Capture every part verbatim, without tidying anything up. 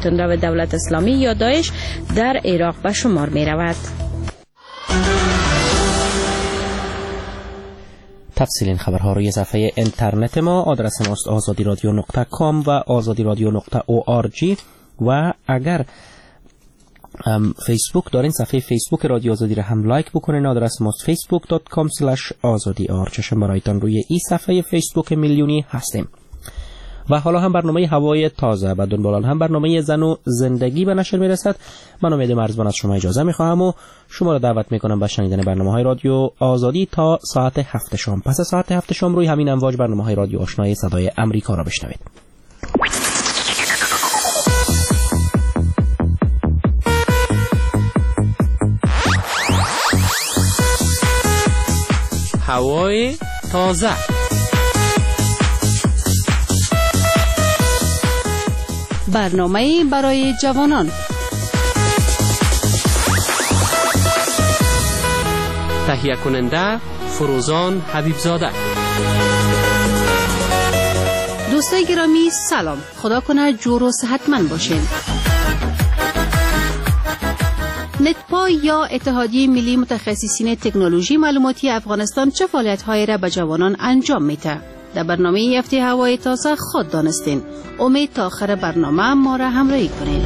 تندرو دولت اسلامی یا داعش در عراق به شمار می رود. تفصیل این خبرها روی صفحه اینترنت ما، آدرس ماست آزادی رادیو نقطه کام و آزادی رادیو نقطه او آر جی. و اگر فیسبوک دارین، صفحه فیسبوک رادیو آزادی را هم لایک بکنین، آدرس ماست فیسبوک دات کام اسلش آزادی آر. چشم برایتان روی این صفحه فیسبوک میلیونی هستیم. و حالا هم برنامه هوای تازه و دنبالان هم برنامه زن و زندگی به نشر میرسد. من امید مرزبان از شما اجازه میخواهم و شما را دعوت میکنم به شنیدن برنامه های رادیو آزادی تا ساعت هفت شام. پس ساعت هفت شام روی همین امواج برنامه های رادیو آشنای صدای امریکا را بشنوید. هوای تازه، برنامه برای جوانان. تهیه کننده فروزان حبیبزاده. دوستای گرامی سلام، خدا کنه جور و صحتمند باشین. نتپا یا اتحادیه ملی متخصصین تکنولوژی معلوماتی افغانستان چه فعالیت‌هایی را به جوانان انجام میده؟ در برنامه هفته هوای تازه خود دانستین. امید تا آخر برنامه ما را همراهی کنین.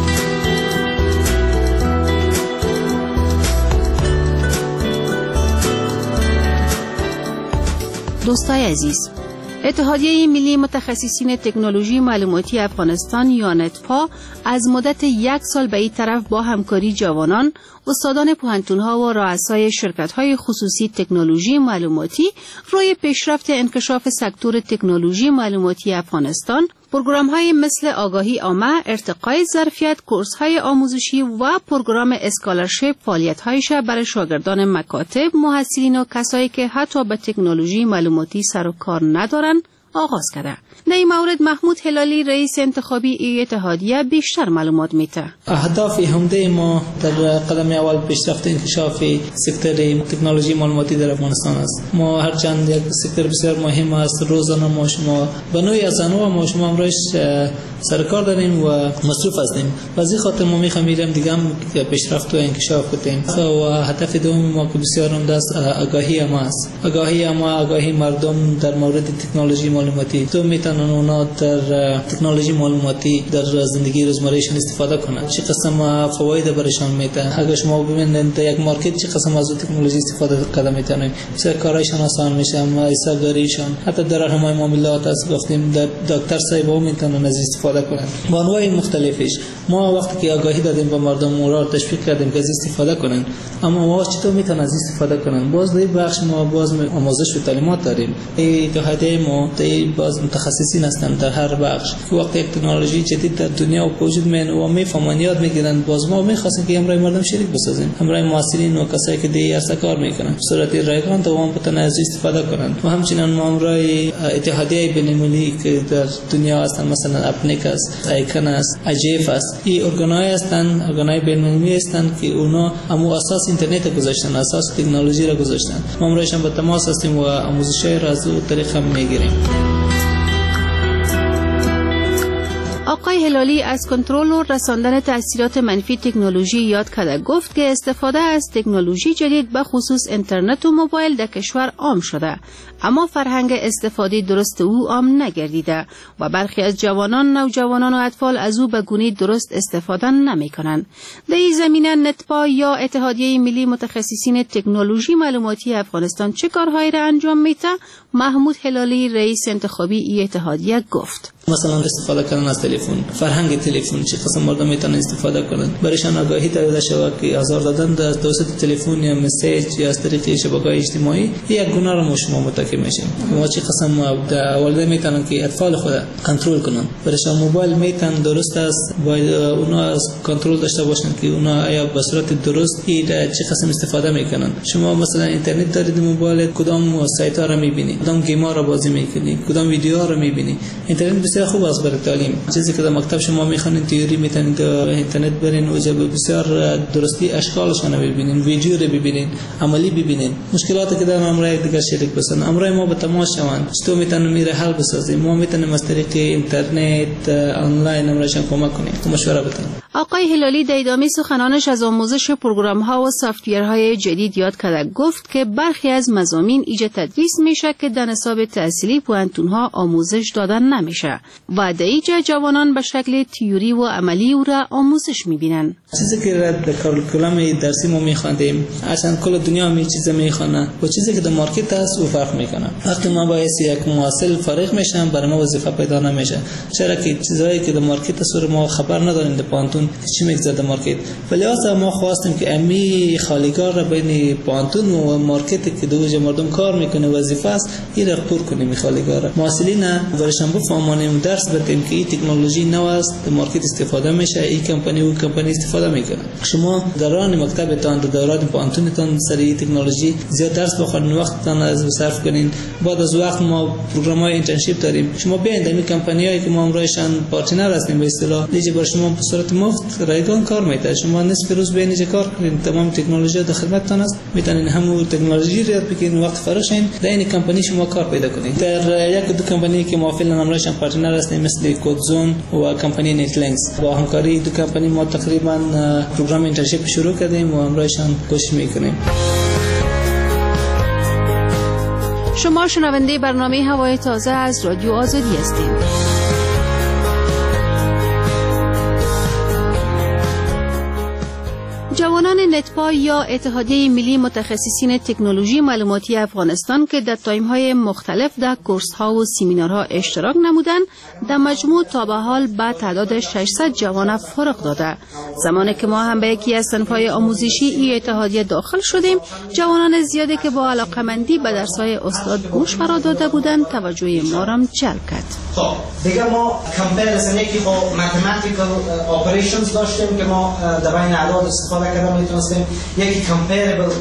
دوستای عزیز، اتحادیه ملی متخصصین تکنولوژی معلوماتی افغانستان یا نتپا از مدت یک سال به این طرف با همکاری جوانان، استادان پوهنتون‌ها و رؤسای شرکت‌های خصوصی تکنولوژی معلوماتی روی پیشرفت انکشاف سکتور تکنولوژی معلوماتی افغانستان، پروگرام‌های مثل آگاهی عامه، ارتقای ظرفیت، کورس‌های آموزشی و پروگرام اسکالرشیپ فعالیت‌هایش برای شاگردان مکاتب، محصلین و کسایی که حتی به تکنولوژی معلوماتی سر و کار ندارند آغاز کرده. در این مورد محمود هلالی رئیس انتخابی ای اتحادیه بیشتر معلومات میده. اهداف عمده ما در قدم اول پیشرفت انکشاف سکتور تکنولوژی معلوماتی در افغانستان است. ما هرچند یک سکتور بسیار مهم است، روزانه ما شما به نوعی از انواع ما شما امروز سرکار داریم و مصروف هستیم. از این خاطر ما می‌خوایم دیگه هم پیشرفت و انکشاف کنیم. و هدف دوم ما که بسیار عمده است آگاهی عامه است. آگاهی عامه، آگاهی مردم در مورد تکنولوژی معلوماتی، تو میتونن اونا در تکنولوژی معلوماتی در زندگی روزمرهشون استفاده کنن. چه قسم فواید برایشان میده. اگر شما ببینید در یک مارکت چه قسم از تکنولوژی استفاده کردن میتونن، بسیار کارایشان آسان میشه، حسابداریشان، حتی در راهنمای معاملات است، گفتیم در دکتر صاحب هم میتونن از استفاده کنن. با انواع مختلفش ما وقتی که آگاهی دادیم به مردم، اونها رو تشویق کردیم که از استفاده کنن. اما ما چطور میتونن از استفاده کنن؟ باز در بخش ما باز آموزش و تعلیمات داریم. اتحادیه ما باز متخصصین هستند در هر بخش. وقتی یک تکنولوژی جدید در دنیا وجود میاد و میفهمن یاد میگیرن، باز ما میخواستیم که همراه مردم شریک بسازیم، همراه محصلین و کسایی که دیگه هر کار میکنن صورت رایگان دوام بتونن از استفاده کنن. و همچنین ما همراه اتحادیه بین‌المللی که در دنیا هستن، مثلا اپنیک است، ایکن است، اجیف است، این ارگانهای هستن، ارگانهای بین‌المللی هستن که اونا همو اساس اینترنت گذاشتن، اساس تکنولوژی را گذاشتن. ما همراهشون به تماس هستیم و آموزش‌های را از اون طریق هم میگیریم. آقای هلالی از کنترل و رساندن تأثیرات منفی تکنولوژی یاد کرده. گفت که استفاده از تکنولوژی جدید به خصوص اینترنت و موبایل در کشور عام شده، اما فرهنگ استفاده درست او عام نگردیده و برخی از جوانان، نوجوانان و اطفال از او به گونه درست استفاده نمی کنند. در این زمینه نتپا یا اتحادیه ملی متخصصین تکنولوژی معلوماتی افغانستان چه کارهایی را انجام میده؟ محمود هلالی رئیس انتخابی ای اتحادیه گفت. مثلا استفاده کردن از تلفن، فرهنگ تلفن، چه قسم مردم میتونن استفاده کنند. برایشان آگاهی داده شود که آزار دادن در توسط تلفن یا مسیج یا از طریق شبکه‌های اجتماعی یک گناه را ما شما مرتکب میشیم. ما چه قسم والدین میتونن که اطفال خود کنترل کنن. برایشان موبایل میتونن درست است، باید اونا از کنترل داشته باشن که اونا آیا به صورت درست چه قسم استفاده میکنن. شما مثلا اینترنت دارید، موبایل کدام سایت ها را میبینید، کدام گیم ها را بازی میکنید، کدام ویدیو ها را میبینید. اینترنت بسیار خوب است برای تعلیم. چیزی که در مکتب شما میخوانید تئوری میتونید در اینترنت برین و جب بسیار درستی اشکالشون رو ببینین، ویدیو رو ببینین، عملی ببینین. مشکلاتی که در امروز دیگه شریک بسن امروز ما به تماس شوند تو میتونیم میره حل بسازیم. ما میتونیم از طریق اینترنت آنلاین امروزشان کمک کنیم، مشوره بدیم. آقای هلالی در ادامه سخنانش از آموزش پروگرام‌ها و سافت‌ویرهای جدید یاد کرده. گفت که برخی از مضامین ایجاد تدریس میشه که در نصاب تحصیلی پوهنتون‌ها آموزش دادن نمیشه و در اینجا جوانان به شکل تئوری و عملی او را آموزش میبینن. چیزی که در کاریکولم درسی ما میخواندیم اصلا کل دنیا می چیز میخوانه و چیزی که در مارکت هست او فرق میکنه. وقتی ما باید یک محصل فارغ میشم برای ما وظیفه پیدا نمیشه، چرا که چیزایی که در مارکت است ما خبر نداریم در پانتون چی میگذره در مارکت. ولی اصلا ما خواستیم که امی خالیگار را بین پانتون و مارکت که دوجه مردم کار میکنه وظیفه است این را پر کنیم. خالیگار محصلین برشان بفهمانیم، درس بدیم که این تکنولوژی نو است در مارکت استفاده میشه، این کمپانی و کمپانی استفاده میکنه. شما دوران مکتبتان در دوران پانتونتان سری تکنولوژی زیاد درس بخونید، وقتتان از صرف کنین. بعد از وقت ما پروگرام‌های اینترنشیپ داریم. شما بیاین در این کمپانیایی که ما امروزشان پارتنر هستیم به اصطلاح لیج بر شما به صورت مفت رایگان کار میده. شما نصف روز بیاین اینجا کار کنین، تمام تکنولوژی در خدمتتان است. میتونین همون تکنولوژی رو یاد بگیرین، وقت فارغ شین در این کمپانی شما کار پیدا کنین. در یک دو کمپانی که ما فعلا امروزشان پارتنر هستیم مثل کودزون و کمپانی نتلینکس، با همکاری دو کمپانی ما تقریبا پروگرام اینترنشیپ شروع کردیم و امروزشان کوشش میکنیم. شما شنونده برنامه هوای تازه از رادیو آزادی هستید. جوانان نتپا یا اتحادیه ملی متخصصین تکنولوژی معلوماتی افغانستان که در تایم‌های مختلف در کورس‌ها و سمینارها اشتراک نمودند، در مجموع تا به حال به تعداد ششصد جوان فارغ داده. زمانی که ما هم به یکی از صنف‌های آموزشی این اتحادیه داخل شدیم، جوانان زیادی که با علاقه‌مندی به درس‌های استاد گوش فرا داده بودند توجه ما را جلب کرد. خب دیگه ما کمپیرسن یکی خب ماتماتیکال اپریشنز داشتیم که ما در بین اعداد استفاده کردیم، میتونستیم یکی کمپیربل.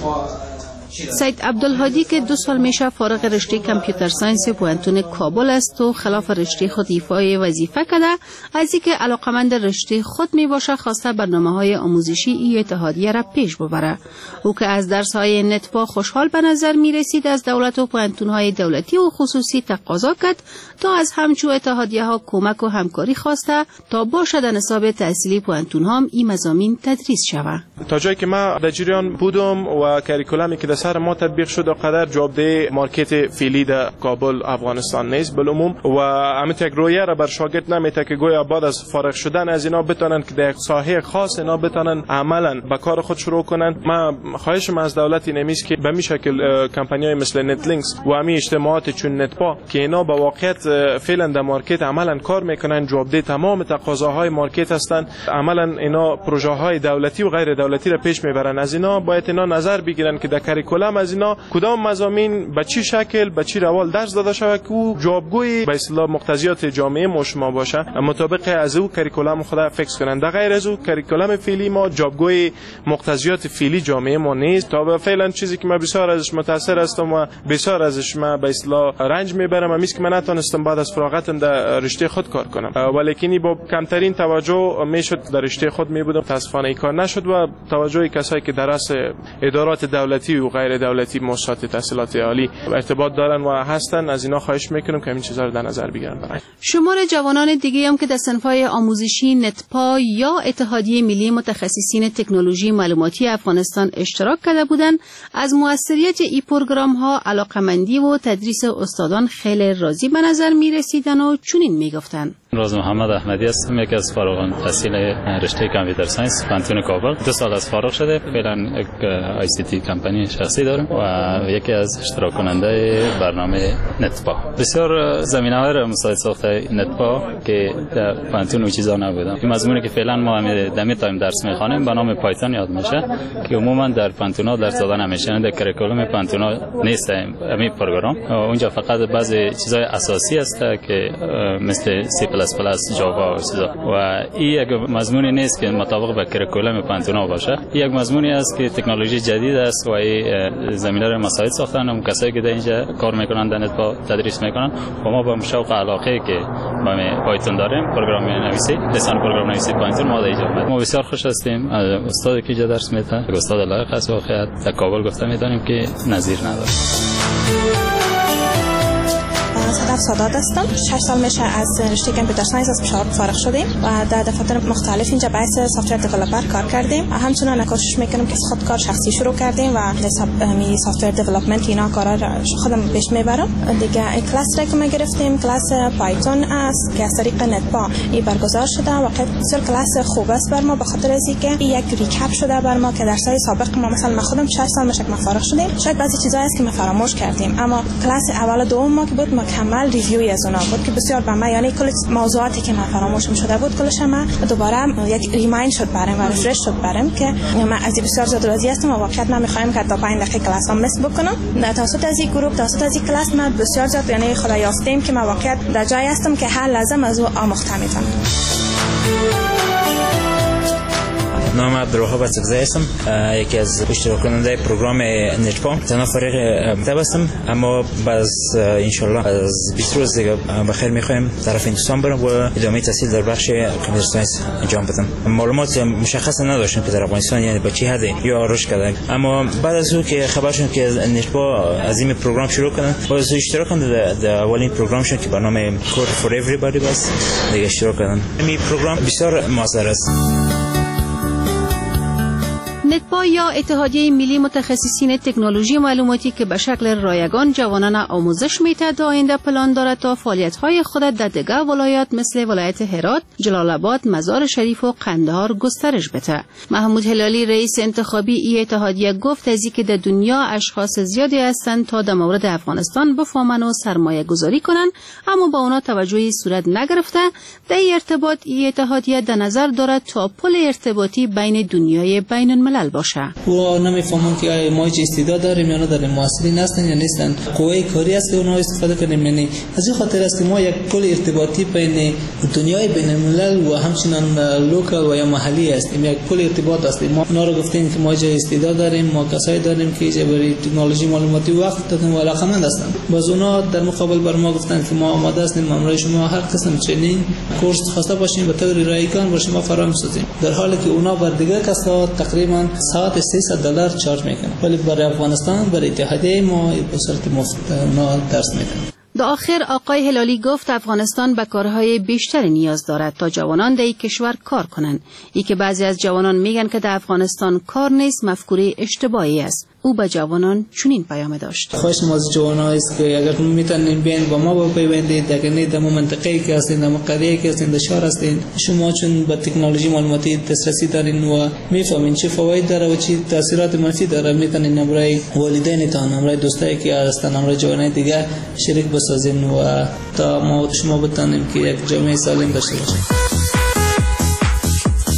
سید عبدالهادی که دو سال میشه فارغ رشته کامپیوتر ساینس پوهنتون کابل است و خلاف رشته خود ایفای وظیفه کرده، از اینکه علاقمند رشته خود می باشه خواسته برنامه‌های آموزشی ای اتحادیه را پیش ببره. او که از درس‌های نتپا خوشحال به نظر می رسید، از دولت و پوهنتون‌های دولتی و خصوصی تقاضا کرد تا از همچو اتحادیه‌ها کمک و همکاری خواسته تا باشه در نصاب تحصیلی پوهنتون‌ها هم این مضامین تدریس شود. تا جایی که ما در جریان بودم و کاریکولامی که در سر ما تطبیق شده قدر جابده مارکت فعلی در کابل افغانستان نیست بالعموم و همین یک رویه را بر شاگرد نمیته که گویا بعد از فارغ شدن از اینا بتونن که در ساحه خاص اینا بتونن عملا به کار خود شروع کنن. ما خواهشم از دولت این است که به می شکل کمپانی‌های مثل نتلینکس و همین اجتماعات چون نتپا که اینا با واقعیت فعلا در مارکت عملا کار میکنن، جابده تمام تقاضاهای مارکت هستن، عملا اینا پروژه های دولتی و غیر دولتی را پیش میبرن. از اینا باید اینا نظر بگیرن که در کاریکولم از اینا کدام مضامین به چی شکل به چی روال درس داده شود که جوابگوی به اصطلاح مقتضیات جامعه ما شما باشه، مطابق از او کاریکولم خود فکس کنند. در غیر از او کاریکولم فعلی ما جوابگوی مقتضیات فعلی جامعه ما نیست. تا فعلا چیزی که من بسیار ازش متاثر هستم و بسیار ازش من به اصطلاح رنج میبرم امیست که من نتونستم بعد از فراغتم در رشته خود کار کنم، ولیکنی با کمترین توجه میشد در رشته خود میبودم. متاسفانه این کار نشد و توجه کسایی که در رأس ادارات دولتی و غیر دولتی مؤسسات تحصیلات عالی ارتباط دارن و هستن، از اینا خواهش میکنم که این چیزا رو در نظر بگیرن. برای شمار جوانان دیگه هم که در صنف‌های آموزشی نتپا یا اتحادیه ملی متخصصین تکنولوژی معلوماتی افغانستان اشتراک کرده بودند، از موثریت این پروگرام‌ها علاقه‌مندی و تدریس استادان خیلی راضی به نظر می‌رسیدن و چنین می‌گفتند. راز محمد احمدی هستم، یکی از فارغان تحصیل رشته کامپیوتر ساینس پانتون کابل. دو سال از فارغ شده، فعلا یک آی سی تی کمپانی شخصی دارم و یکی از اشتراک کننده برنامه نتپا. بسیار زمینه‌های را مساعد ساخته نتپا که در پانتون و چیزا نبودم. این مضمونی که فعلا ما همین دمی تایم درس می‌خوانیم به نام پایتون یاد میشه که عموما در پانتونا درس دادن نمیشه، در کاریکولوم پانتونا نیست همین پروگرام. اونجا فقط بعضی چیزای اساسی است که مثل سی پلاس پلاس جاوا و چیزا و این یک مضمونی نیست که مطابق با کریکولوم پانتونا باشه. یک مضمونی است که تکنولوژی جدید است و این زمینه رو مساعد ساختن و کسایی که در اینجا کار میکنن در نتپا تدریس میکنن و ما با شوق علاقه که ما پایتون داریم پروگرام نویسی لسان پروگرام نویسی پایتون ما در اینجا ما بسیار خوش هستیم. استادی که اینجا درس میده استاد لایق است واقعا در کابل گفته میدانیم که نظیر نداره. صدف سادات هستم. شش سال میشه از رشته کامپیوتر ساینس از پشاور فارغ شدیم و در دفاتر مختلف اینجا بحث سافتور دیولپر کار کردیم. همچنین کوشش میکنیم که خودکار شخصی شروع کردیم و می سافتور دیولپمنت اینا کارا خودم پیش میبرم. دیگه کلاس را که ما گرفتیم کلاس پایتون است که از طریق نتپا ای برگزار شده و بسیار کلاس خوب است بر ما به خاطر از اینکه این یک ریکپ شده بر ما که درسای سابق ما مثلا ما خودم شش سال میشه که ما فارغ شدیم شاید بعضی چیزا هست که ما فراموش کردیم اما کلاس اول دوم ما که بود ما کامل ریویوی از اونا بود که بسیار به من یعنی کل موضوعاتی که من فراموش شده بود کلش ما دوباره یک ریمایند شد برام و ریفرش شد برام که من از بسیار زیاد راضی هستم و واقعا من میخوایم که تا پنج دقیقه کلاس هم مس بکنم. در توسط از این گروه توسط از این کلاس من بسیار زیاد یعنی خدا یافتم که من واقعا در جای هستم که هر لازم از او آموخته میتونم. نام عبدالوهاب اصفزی هستم. یکی از اشتراک کننده پروگرام نتپا. تنها فریق مکتب هستم اما بعد انشالله از بیست روز دیگه بخیر میخوایم طرف هندوستان برم و ادامه تحصیل در بخش کامپیوتر ساینس انجام بدم. معلومات مشخص نداشتم که در افغانستان یعنی به چه حدی یا رشد کرده اما بعد از اون که خبر شدم که نتپا از این پروگرام شروع کردن باز اشتراک کردم در اولین پروگرامشون که به نام کور فور اوریبادی است دیگه اشتراک کردم. این پروگرام بسیار موثر است. نتپا یا اتحادیه ملی متخصصین تکنولوژی معلوماتی که به شکل رایگان جوانان آموزش می‌دهد آینده پلان دارد تا فعالیت‌های خود در دیگر ولایات مثل ولایت هرات، جلال آباد، مزار شریف و قندهار گسترش بده. محمود هلالی رئیس انتخابی ای اتحادیه گفت از اینکه در دنیا اشخاص زیادی هستند تا در مورد افغانستان بفهمند و سرمایه گذاری کنند اما با اونا توجهی صورت نگرفته. در این ارتباط ای اتحادیه در نظر دارد تا پل ارتباطی بین دنیای بین الملل باشه. و نمیفهمم که ما چه استعداد داریم یا نداریم، موثرین هستن یا نیستن، قوه کاری است اونها استفاده کنیم یعنی از این خاطر است که ما یک پل ارتباطی بین دنیای بین الملل و همچنین لوکال و یا محلی هستیم. یک پل ارتباط است. ما اونا رو گفتیم که ما جای استعداد داریم، ما کسایی داریم که جای برای تکنولوژی معلوماتی وقت دادن و علاقمند هستن. باز اونا در مقابل بر ما گفتن که ما آماده هستیم امروز شما هر قسم ترینینگ کورس خواسته باشین به طور رایگان با شما فراهم سازیم، در حالی که اونا بر دیگر کسا تقریبا ساعت سیصد دلار چارج میکنن ولی برای افغانستان برای اتحادیه ما به صورت مفت اونا درس میدن. در آخر آقای هلالی گفت افغانستان به کارهای بیشتری نیاز دارد تا جوانان در این کشور کار کنند. ای که بعضی از جوانان میگن که در افغانستان کار نیست مفکوره اشتباهی است. او به جوانان چنین پیام داشت: خواهش ما از جوانان است که اگر میتونین بیاین با ما بپیوندید، اگر نه در منطقه‌ای که هستین، در قریه‌ای که هستین، در شهر هستین، شما چون به تکنولوژی معلوماتی دسترسی دارین و میفهمین چه فواید داره و چه تاثیرات منفی داره، میتونین امرای والدینتان، امرای دوستایی که هستن، امرای جوانای دیگه شریک بسازین و تا ما شما بتونیم که یک جامعه سالم داشته باشیم.